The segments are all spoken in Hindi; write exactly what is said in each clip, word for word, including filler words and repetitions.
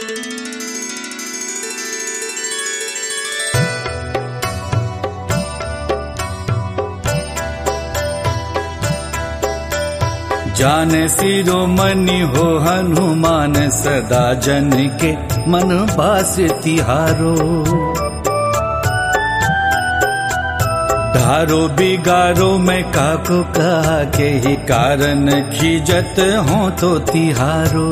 जान शिरोमणि हो हनुमान, सदा जन के मन बास तिहारो। धारो बिगारो मैं काको कहा के ही कारण, खीजत हो तो तिहारो।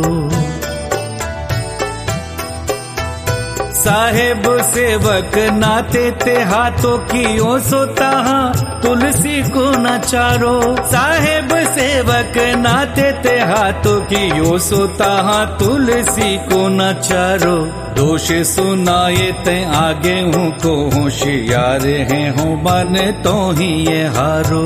साहेब सेवक नाते ते हाथों की ओ सोता, तुलसी को नचारो। साहेब सेवक नाते ते हाथों की ओ सोता, तुलसी को नचारो। दोष सुनाए ते आगे हूँ को होशियार है हूँ, मन तो ही ये हारो।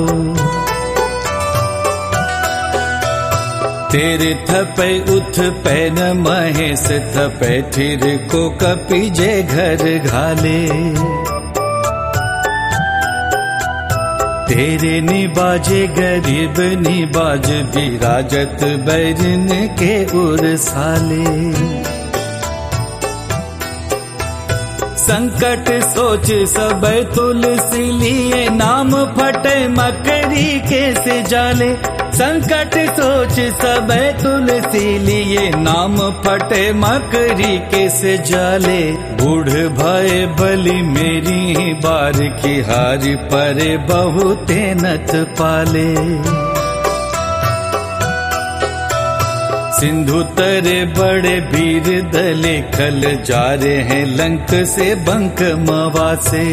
तेरे थपे उठ पैन महेश, थपे थिर को कपि जे घर घाले। तेरे निबाजे गरीब निबाज, विराजत बैरन के उर साले। संकट सोच सब तुलसी लिए, नाम फटे मकरी के से जाले। संकट सोच सब तुलसी लिए, नाम फटे मकरी के से जाले। बूढ़ भय बलि मेरी बार की, हारी परे बहुते नथ पाले। सिंधु तरे बड़े वीर दले, खल जा रहे हैं लंक से बंक मवासे।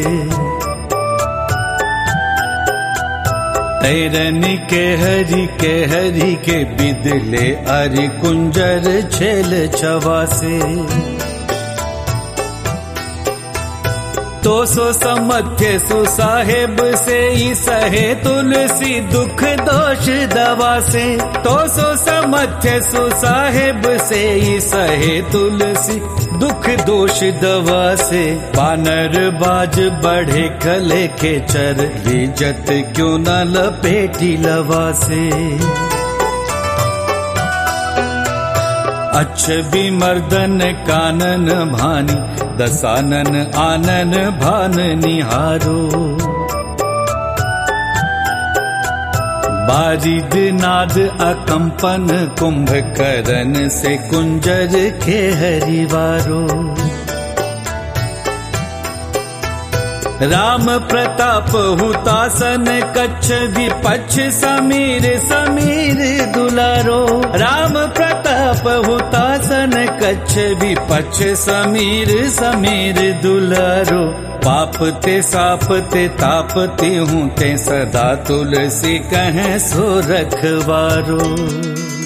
तैरनी के हरि के हरि के बिदले, अरि कुंजर छेल चवासे। तो सो समध्य सु साहेब से ही सहे, तुलसी दुख दोष दवा से। तो सो समध्य सु साहेब से ही सहे, तुलसी दुख दोष दवा से। बानर बाज बढ़े कले के चर, इज्जत क्यों न लपेटी लवा से। अच्छ भी मर्दन कानन भानी, दसानन आनन भान निहारो। बारिद नाद अकंपन, कुंभकर्ण से कुंजर के हरिवारो। राम प्रताप हुतासन, कच्छ विपक्ष समीर समीर दुलारो। राम प्रताप हुतासन, कच्छ विपक्ष समीर समीर दुलारो। पाप ते साप ते ताप ते हूँ ते, सदा तुलसी कहें सो रखवारो।